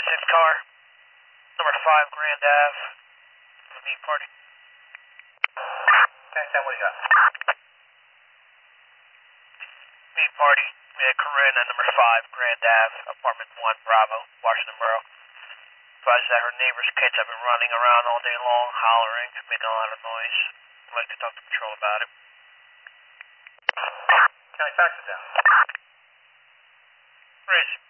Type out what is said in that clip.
6 car, number 5 Grand Ave, meet party. Okay, Sam, what do you got? Meet party, Mia Corinne at number 5 Grand Ave, apartment 1 Bravo, Washington Borough. Advises that her neighbor's kids have been running around all day long, hollering, making a lot of noise. I'd like to talk to patrol about it. Can I fax it down? Where is it?